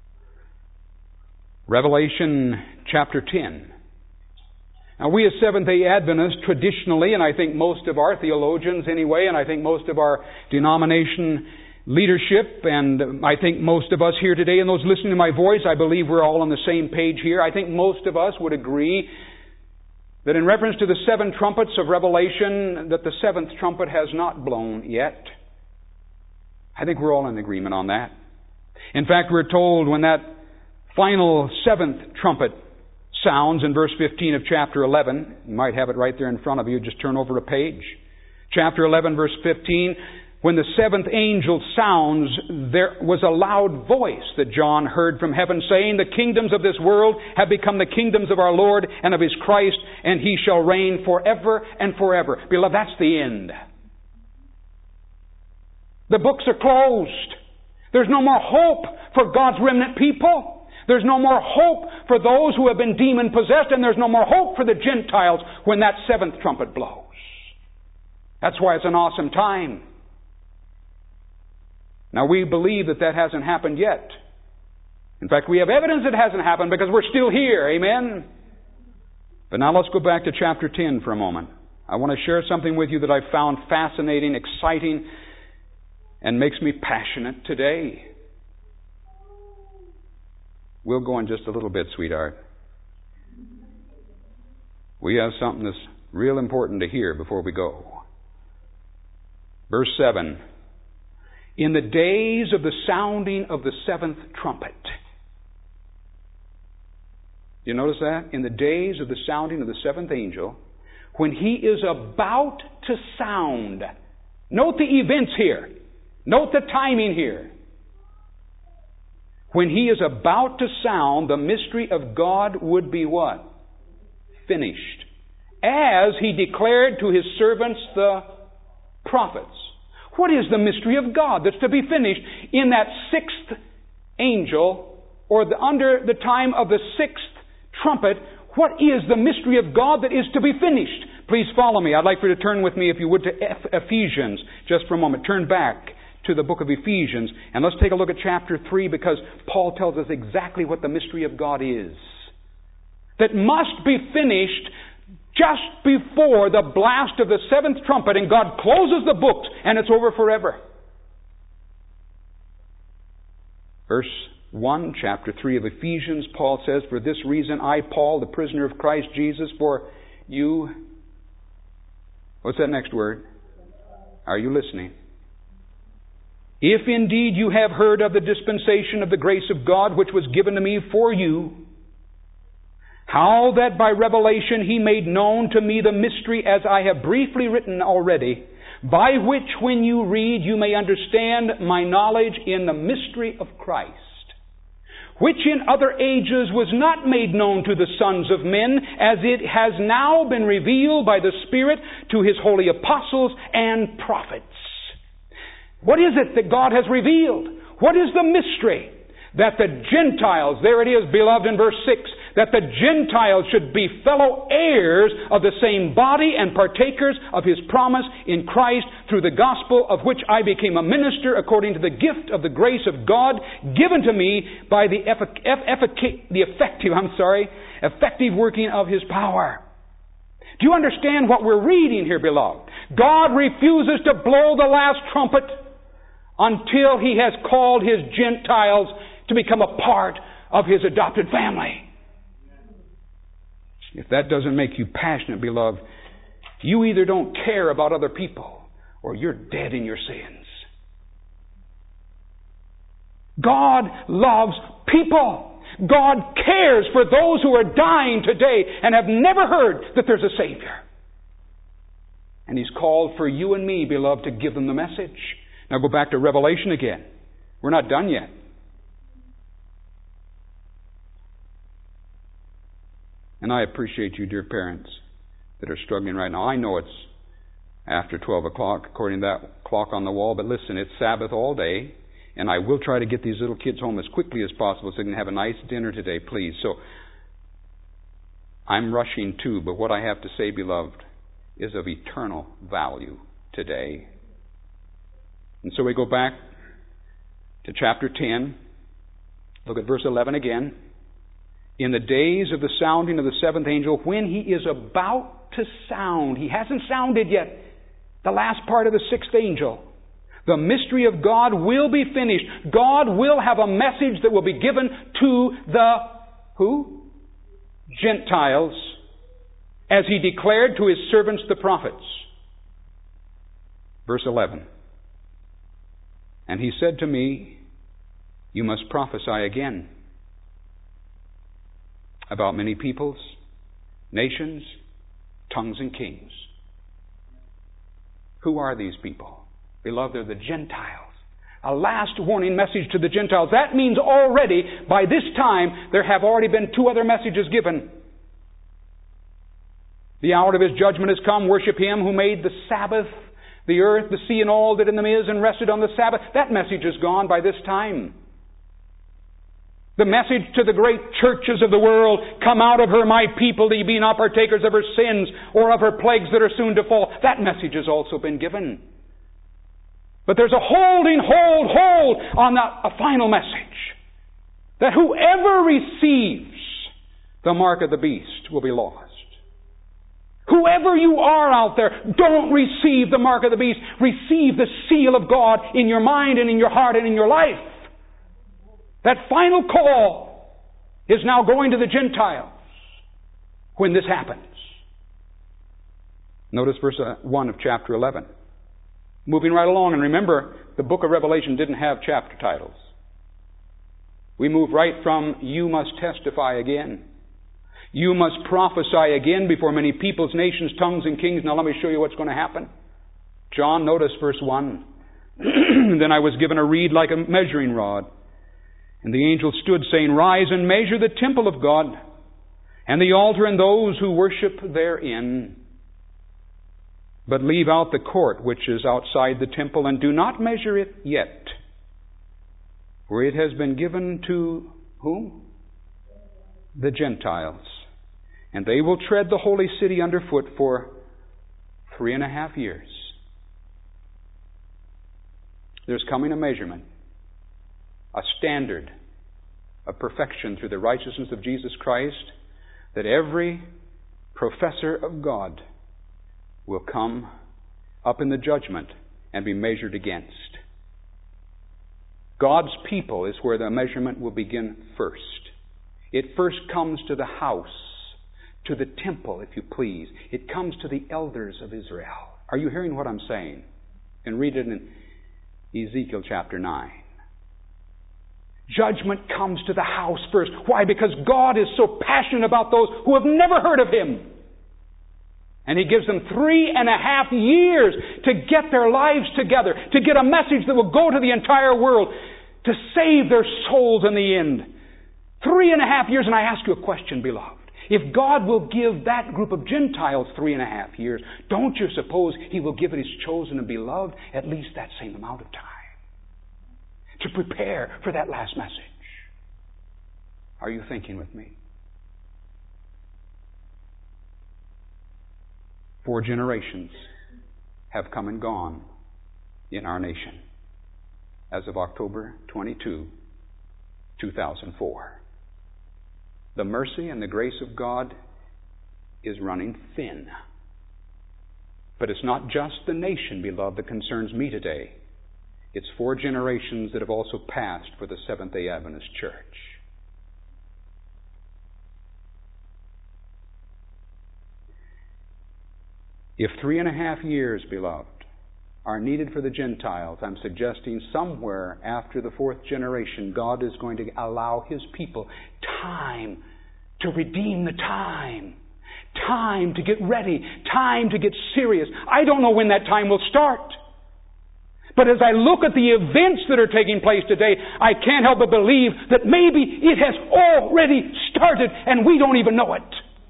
Revelation chapter ten. Now we as Seventh-day Adventists traditionally, and I think most of our theologians anyway, and I think most of our denomination leadership, and I think most of us here today and those listening to my voice, I believe we're all on the same page here. I think most of us would agree that in reference to the seven trumpets of Revelation, that the seventh trumpet has not blown yet. I think we're all in agreement on that. In fact, we're told when that final seventh trumpet sounds in verse fifteen of chapter eleven, you might have it right there in front of you, just turn over a page. Chapter eleven, verse fifteen, when the seventh angel sounds, there was a loud voice that John heard from heaven saying, the kingdoms of this world have become the kingdoms of our Lord and of His Christ, and He shall reign forever and forever. Beloved, that's the end. The books are closed. There's no more hope for God's remnant people. There's no more hope for those who have been demon-possessed, and there's no more hope for the Gentiles when that seventh trumpet blows. That's why it's an awesome time. Now, we believe that that hasn't happened yet. In fact, we have evidence it hasn't happened because we're still here. Amen? But now let's go back to chapter ten for a moment. I want to share something with you that I've found fascinating, exciting, and makes me passionate today. We'll go in just a little bit, sweetheart. We have something that's real important to hear before we go. Verse seven. In the days of the sounding of the seventh trumpet. You notice that? In the days of the sounding of the seventh angel, when he is about to sound. Note the events here. Note the timing here. When he is about to sound, the mystery of God would be what? Finished. As he declared to his servants, the prophets. What is the mystery of God that's to be finished in that sixth angel, or the, under the time of the sixth trumpet? What is the mystery of God that is to be finished? Please follow me. I'd like for you to turn with me, if you would, to Ephesians just for a moment. Turn back to the book of Ephesians, and let's take a look at chapter three, because Paul tells us exactly what the mystery of God is. That must be finished just before the blast of the seventh trumpet, and God closes the books, and it's over forever. Verse one, chapter three of Ephesians, Paul says, for this reason I, Paul, the prisoner of Christ Jesus, for you... What's that next word? Are you listening? If indeed you have heard of the dispensation of the grace of God, which was given to me for you, how that by revelation He made known to me the mystery, as I have briefly written already, by which when you read you may understand my knowledge in the mystery of Christ, which in other ages was not made known to the sons of men, as it has now been revealed by the Spirit to His holy apostles and prophets. What is it that God has revealed? What is the mystery? That the Gentiles, there it is, beloved, in verse six, that the Gentiles should be fellow heirs of the same body and partakers of His promise in Christ, through the gospel of which I became a minister according to the gift of the grace of God given to me by the, effic- effic- the effective, I'm sorry, effective working of His power. Do you understand what we're reading here, beloved? God refuses to blow the last trumpet until He has called His Gentiles to become a part of His adopted family. If that doesn't make you passionate, beloved, you either don't care about other people or you're dead in your sins. God loves people. God cares for those who are dying today and have never heard that there's a Savior. And He's called for you and me, beloved, to give them the message. Now go back to Revelation again. We're not done yet. And I appreciate you, dear parents, that are struggling right now. I know it's after twelve o'clock, according to that clock on the wall, but listen, it's Sabbath all day, and I will try to get these little kids home as quickly as possible so they can have a nice dinner today, please. So, I'm rushing too, but what I have to say, beloved, is of eternal value today. And so we go back to chapter ten. Look at verse eleven again. in the days of the sounding of the seventh angel, when he is about to sound, he hasn't sounded yet, the last part of the sixth angel, the mystery of God will be finished. God will have a message that will be given to the, who? Gentiles, as he declared to his servants the prophets. Verse eleven. And he said to me, you must prophesy again about many peoples, nations, tongues, and kings. Who are these people? Beloved, they're the Gentiles. A last warning message to the Gentiles. That means already, by this time, there have already been two other messages given. The hour of His judgment has come. Worship Him who made the Sabbath, the earth, the sea, and all that in them is, and rested on the Sabbath. That message is gone by this time. The message to the great churches of the world, come out of her, my people, that ye be not partakers of her sins, or of her plagues that are soon to fall. That message has also been given. But there's a holding, hold, hold on the, a final message. That whoever receives the mark of the beast will be lost. Whoever you are out there, don't receive the mark of the beast. Receive the seal of God in your mind and in your heart and in your life. That final call is now going to the Gentiles when this happens. Notice verse one of chapter eleven. Moving right along, and remember, the book of Revelation didn't have chapter titles. We move right from, you must testify again. You must prophesy again before many peoples, nations, tongues, and kings. Now let me show you what's going to happen. John, notice verse one. Then I was given a reed like a measuring rod. And the angel stood, saying, rise and measure the temple of God, and the altar and those who worship therein. But leave out the court which is outside the temple, and do not measure it yet. For it has been given to whom? The Gentiles. And they will tread the holy city underfoot for three and a half years. There's coming a measurement, a standard of perfection through the righteousness of Jesus Christ, that every professor of God will come up in the judgment and be measured against. God's people is where the measurement will begin first. It first comes to the house, to the temple, if you please. It comes to the elders of Israel. Are you hearing what I'm saying? You can read it in Ezekiel chapter nine. Judgment comes to the house first. Why? Because God is so passionate about those who have never heard of Him. And He gives them three and a half years to get their lives together, to get a message that will go to the entire world, to save their souls in the end. Three and a half years, and I ask you a question, beloved. If God will give that group of Gentiles three and a half years, don't you suppose He will give His chosen and beloved at least that same amount of time to prepare for that last message? Are you thinking with me? Four generations have come and gone in our nation as of October twenty-second, two thousand four. The mercy and the grace of God is running thin. But it's not just the nation, beloved, that concerns me today. It's four generations that have also passed for the Seventh-day Adventist Church. If three and a half years, beloved, are needed for the Gentiles, I'm suggesting somewhere after the fourth generation, God is going to allow His people time to redeem the time. Time to get ready. Time to get serious. I don't know when that time will start. But as I look at the events that are taking place today, I can't help but believe that maybe it has already started and we don't even know it.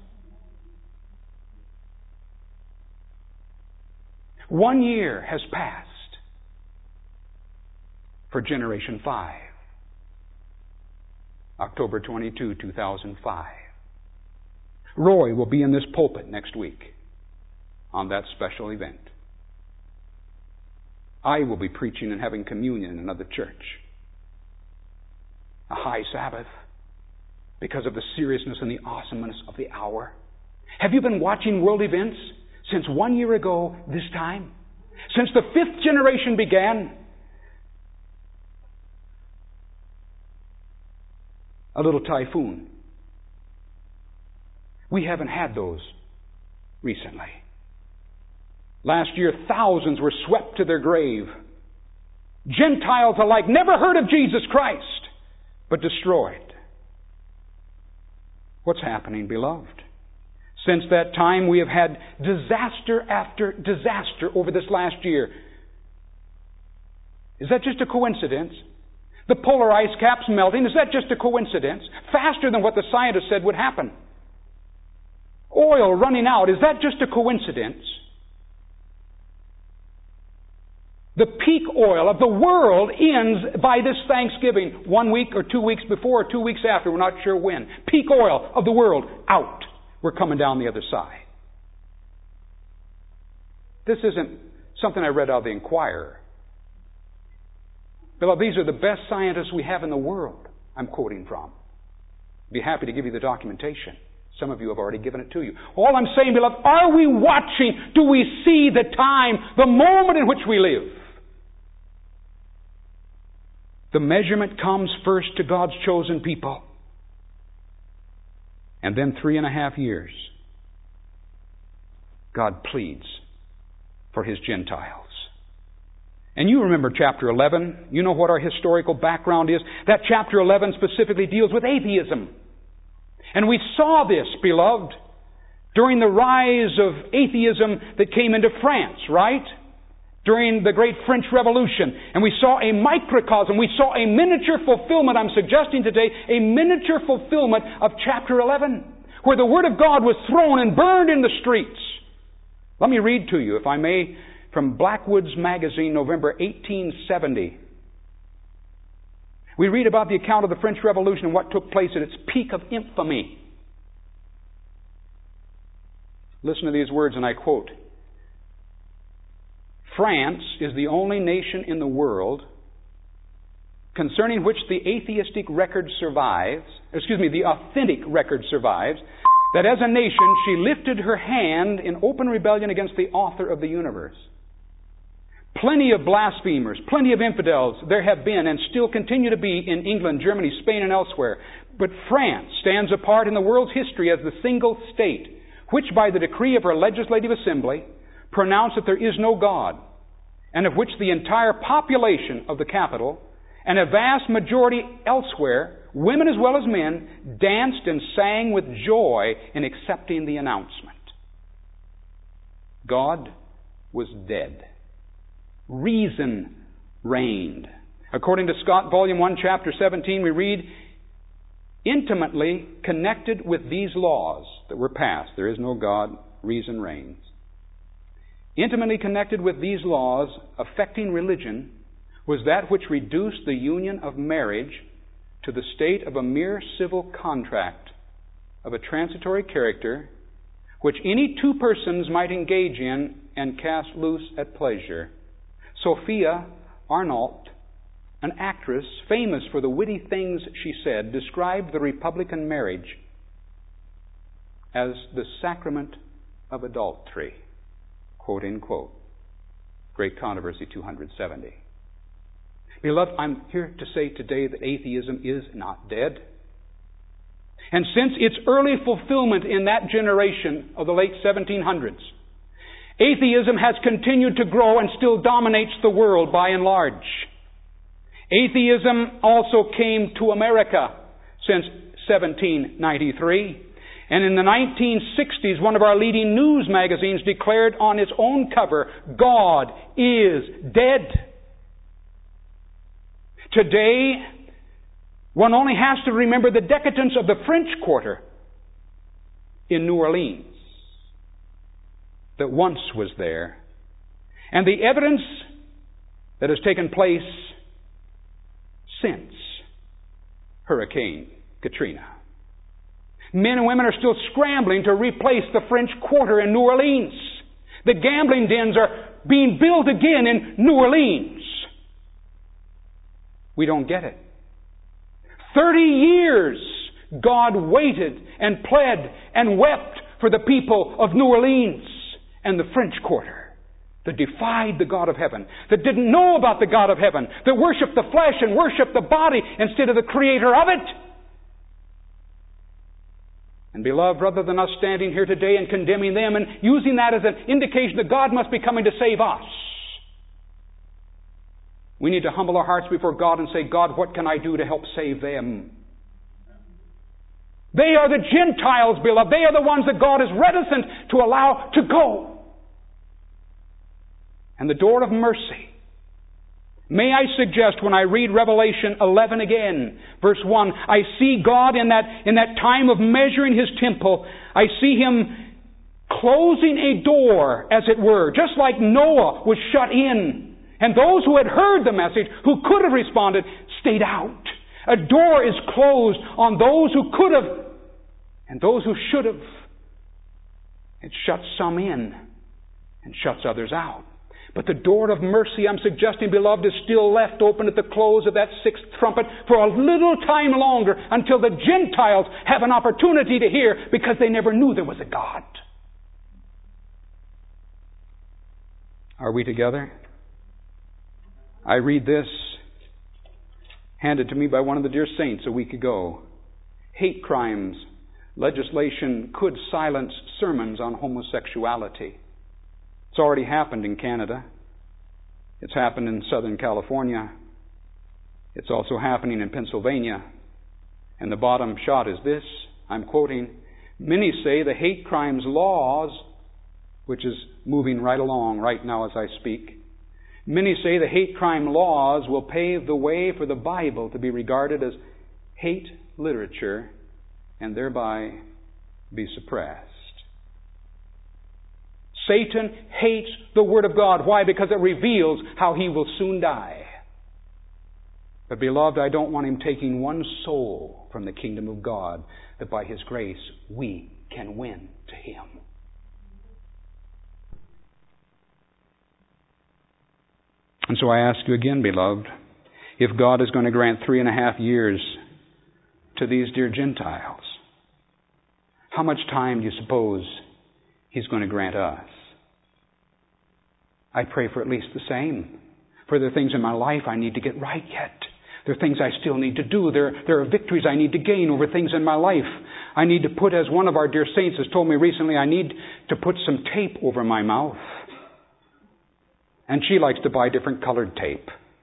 One year has passed for Generation five. October twenty-second, two thousand five. Roy will be in this pulpit next week on that special event. I will be preaching and having communion in another church. A high Sabbath, because of the seriousness and the awesomeness of the hour. Have you been watching world events since one year ago this time? Since the fifth generation began? A little typhoon. We haven't had those recently. Last year, thousands were swept to their grave. Gentiles alike, never heard of Jesus Christ, but destroyed. What's happening, beloved? Since that time, we have had disaster after disaster over this last year. Is that just a coincidence? The polar ice caps melting, is that just a coincidence? Faster than what the scientists said would happen. Oil running out, is that just a coincidence? The peak oil of the world ends by this Thanksgiving, one week or two weeks before or two weeks after, we're not sure when. Peak oil of the world out. We're coming down the other side. This isn't something I read out of the Inquirer. Beloved, these are the best scientists we have in the world I'm quoting from. I'd be happy to give you the documentation. Some of you have already given it to you. All I'm saying, beloved, are we watching? Do we see the time, the moment in which we live? The measurement comes first to God's chosen people. And then three and a half years, God pleads for His Gentiles. And you remember chapter eleven. You know what our historical background is. That chapter eleven specifically deals with atheism. And we saw this, beloved, during the rise of atheism that came into France, right? During the great French Revolution. And we saw a microcosm. We saw a miniature fulfillment, I'm suggesting today, a miniature fulfillment of chapter eleven, where the Word of God was thrown and burned in the streets. Let me read to you, if I may, from Blackwood's Magazine, November eighteen seventy. We read about the account of the French Revolution and what took place at its peak of infamy. Listen to these words, and I quote, "France is the only nation in the world concerning which the atheistic record survives, excuse me, the authentic record survives, that as a nation she lifted her hand in open rebellion against the author of the universe. Plenty of blasphemers, plenty of infidels there have been and still continue to be in England, Germany, Spain, and elsewhere. But France stands apart in the world's history as the single state which by the decree of her legislative assembly pronounced that there is no God, and of which the entire population of the capital and a vast majority elsewhere, women as well as men, danced and sang with joy in accepting the announcement. God was dead. Reason reigned." According to Scott, Volume one, Chapter seventeen, we read, "Intimately connected with these laws that were passed, there is no God, reason reigns. Intimately connected with these laws affecting religion was that which reduced the union of marriage to the state of a mere civil contract of a transitory character, which any two persons might engage in and cast loose at pleasure. Sophia Arnault, an actress famous for the witty things she said, described the Republican marriage as the sacrament of adultery." Quote, end quote. Great Controversy two seventy. Beloved, I'm here to say today that atheism is not dead. And since its early fulfillment in that generation of the late seventeen hundreds, atheism has continued to grow and still dominates the world by and large. Atheism also came to America since seventeen ninety-three. And in the nineteen sixties, one of our leading news magazines declared on its own cover, "God is dead." Today, one only has to remember the decadence of the French Quarter in New Orleans that once was there, and the evidence that has taken place since Hurricane Katrina. Men and women are still scrambling to replace the French Quarter in New Orleans. The gambling dens are being built again in New Orleans. We don't get it. Thirty years God waited and pled and wept for the people of New Orleans and the French Quarter that defied the God of heaven, that didn't know about the God of heaven, that worshiped the flesh and worshiped the body instead of the Creator of it. And beloved, rather than us standing here today and condemning them and using that as an indication that God must be coming to save us, we need to humble our hearts before God and say, God, what can I do to help save them? They are the Gentiles, beloved. They are the ones that God is reticent to allow to go. And the door of mercy. May I suggest when I read Revelation eleven again, verse one, I see God in that, in that time of measuring His temple. I see Him closing a door, as it were, just like Noah was shut in. And those who had heard the message, who could have responded, stayed out. A door is closed on those who could have and those who should have. It shuts some in and shuts others out. But the door of mercy, I'm suggesting, beloved, is still left open at the close of that sixth trumpet for a little time longer until the Gentiles have an opportunity to hear because they never knew there was a God. Are we together? I read this, handed to me by one of the dear saints a week ago. Hate crimes legislation could silence sermons on homosexuality. It's already happened in Canada. It's happened in Southern California. It's also happening in Pennsylvania. And the bottom shot is this, I'm quoting, many say the hate crimes laws, which is moving right along right now as I speak, many say the hate crime laws will pave the way for the Bible to be regarded as hate literature and thereby be suppressed. Satan hates the Word of God. Why? Because it reveals how he will soon die. But beloved, I don't want him taking one soul from the kingdom of God that by His grace we can win to Him. And so I ask you again, beloved, if God is going to grant three and a half years to these dear Gentiles, how much time do you suppose He's going to grant us? I pray for at least the same. For there are things in my life I need to get right yet. There are things I still need to do. There, there are victories I need to gain over things in my life. I need to put, as one of our dear saints has told me recently, I need to put some tape over my mouth. And she likes to buy different colored tape.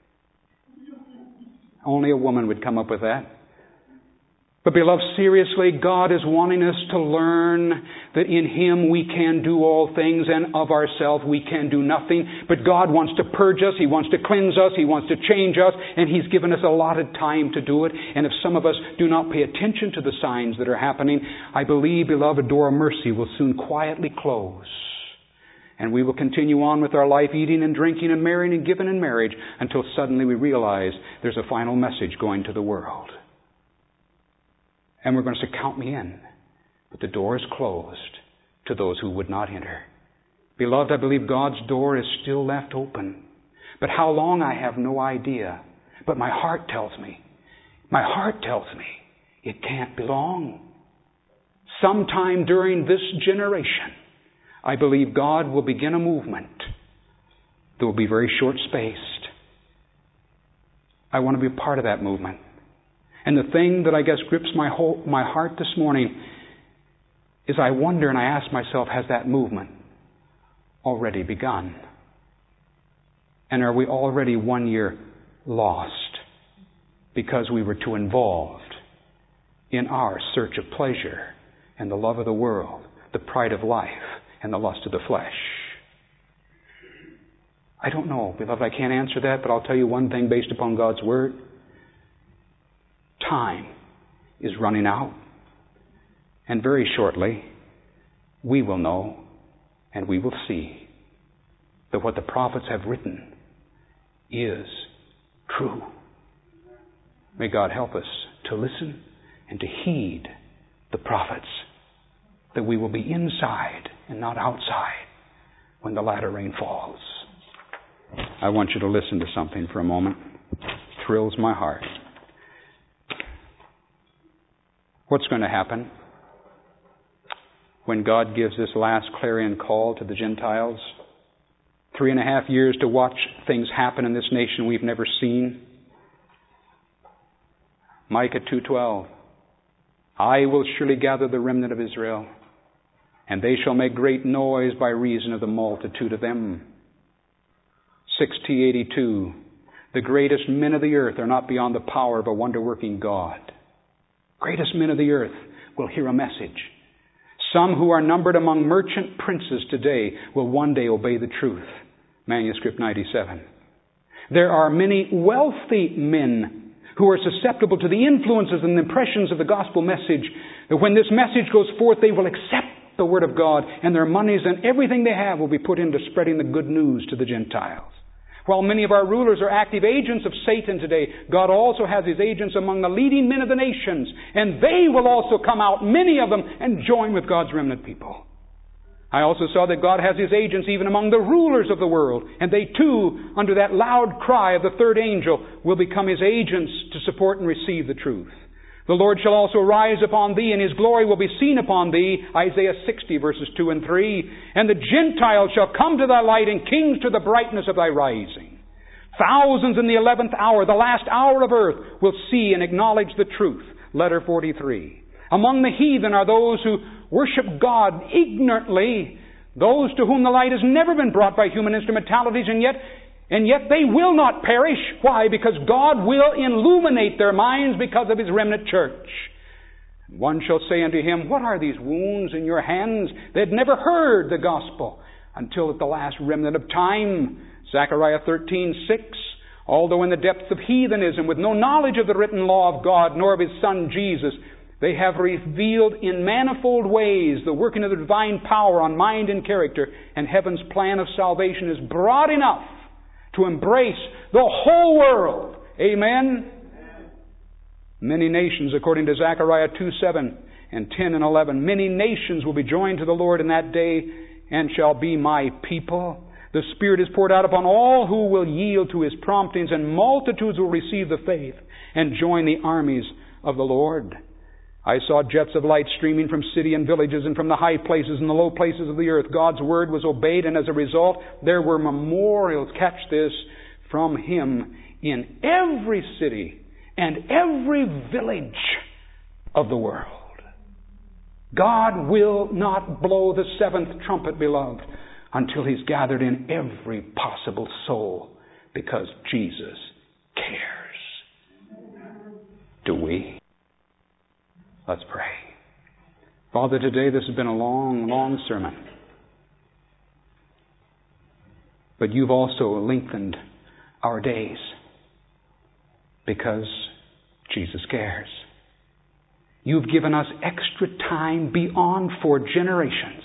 Only a woman would come up with that. But beloved, seriously, God is wanting us to learn that in Him we can do all things and of ourselves we can do nothing. But God wants to purge us. He wants to cleanse us. He wants to change us. And He's given us allotted time to do it. And if some of us do not pay attention to the signs that are happening, I believe, beloved, a door of mercy will soon quietly close. And we will continue on with our life eating and drinking and marrying and giving in marriage until suddenly we realize there's a final message going to the world. And we're going to say, count me in. But the door is closed to those who would not enter. Beloved, I believe God's door is still left open. But how long, I have no idea. But my heart tells me, my heart tells me, it can't be long. Sometime during this generation, I believe God will begin a movement that will be very short-spaced. I want to be a part of that movement. And the thing that I guess grips my whole, my heart this morning is I wonder and I ask myself, has that movement already begun? And are we already one year lost because we were too involved in our search of pleasure and the love of the world, the pride of life, and the lust of the flesh? I don't know, beloved, I can't answer that, but I'll tell you one thing based upon God's Word. Time is running out. And very shortly, we will know and we will see that what the prophets have written is true. May God help us to listen and to heed the prophets, that we will be inside and not outside when the latter rain falls. I want you to listen to something for a moment. It thrills my heart. What's going to happen when God gives this last clarion call to the Gentiles? Three and a half years to watch things happen in this nation we've never seen. Micah two twelve. I will surely gather the remnant of Israel, and they shall make great noise by reason of the multitude of them. six T eighty-two. The greatest men of the earth are not beyond the power of a wonder-working God. Greatest men of the earth will hear a message. Some who are numbered among merchant princes today will one day obey the truth. Manuscript ninety-seven. There are many wealthy men who are susceptible to the influences and impressions of the gospel message, that when this message goes forth, they will accept the Word of God, and their monies and everything they have will be put into spreading the good news to the Gentiles. While many of our rulers are active agents of Satan today, God also has His agents among the leading men of the nations, and they will also come out, many of them, and join with God's remnant people. I also saw that God has His agents even among the rulers of the world, and they too, under that loud cry of the third angel, will become His agents to support and receive the truth. The Lord shall also rise upon thee, and His glory will be seen upon thee. Isaiah sixty, verses two and three. And the Gentiles shall come to thy light, and kings to the brightness of thy rising. Thousands in the eleventh hour, the last hour of earth, will see and acknowledge the truth. Letter forty-three. Among the heathen are those who worship God ignorantly, those to whom the light has never been brought by human instrumentalities, and yet And yet they will not perish. Why? Because God will illuminate their minds because of His remnant church. One shall say unto him, what are these wounds in your hands? They had never heard the gospel until at the last remnant of time. Zechariah thirteen six. Although in the depths of heathenism, with no knowledge of the written law of God, nor of His Son Jesus, they have revealed in manifold ways the working of the divine power on mind and character, and heaven's plan of salvation is broad enough to embrace the whole world. Amen? Amen. Many nations, according to Zechariah two seven and ten and eleven, many nations will be joined to the Lord in that day and shall be my people. The Spirit is poured out upon all who will yield to His promptings, and multitudes will receive the faith and join the armies of the Lord. I saw jets of light streaming from city and villages and from the high places and the low places of the earth. God's word was obeyed, and as a result, there were memorials, catch this, from Him in every city and every village of the world. God will not blow the seventh trumpet, beloved, until He's gathered in every possible soul, because Jesus cares. Do we? Let's pray. Father, today this has been a long, long sermon. But You've also lengthened our days because Jesus cares. You've given us extra time beyond four generations.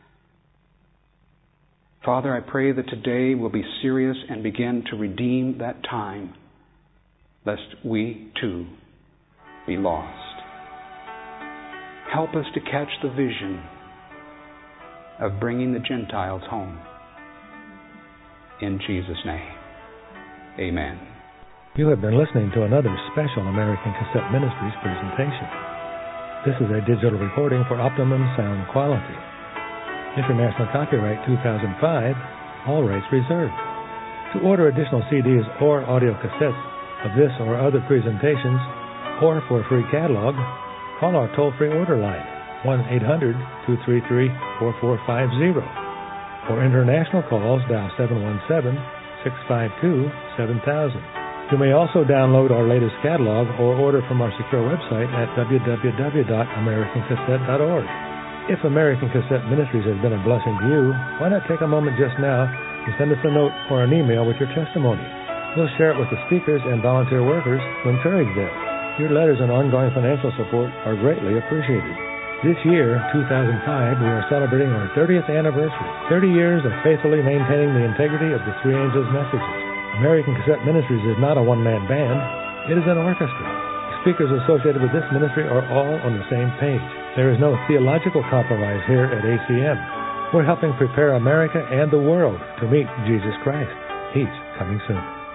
Father, I pray that today we'll be serious and begin to redeem that time, lest we too be lost. Help us to catch the vision of bringing the Gentiles home. In Jesus' name, amen. You have been listening to another special American Cassette Ministries presentation. This is a digital recording for optimum sound quality. International copyright two thousand five, all rights reserved. To order additional C Ds or audio cassettes of this or other presentations, or for a free catalog, call our toll-free order line, one eight hundred two three three four four five zero. For international calls, dial seven one seven six five two seven thousand. You may also download our latest catalog or order from our secure website at w w w dot american cassette dot org. If American Cassette Ministries has been a blessing to you, why not take a moment just now and send us a note or an email with your testimony. We'll share it with the speakers and volunteer workers to encourage them. Your letters and ongoing financial support are greatly appreciated. This year, two thousand five, we are celebrating our thirtieth anniversary. thirty years of faithfully maintaining the integrity of the Three Angels' messages. American Cassette Ministries is not a one-man band. It is an orchestra. The speakers associated with this ministry are all on the same page. There is no theological compromise here at A C M. We're helping prepare America and the world to meet Jesus Christ. He's coming soon.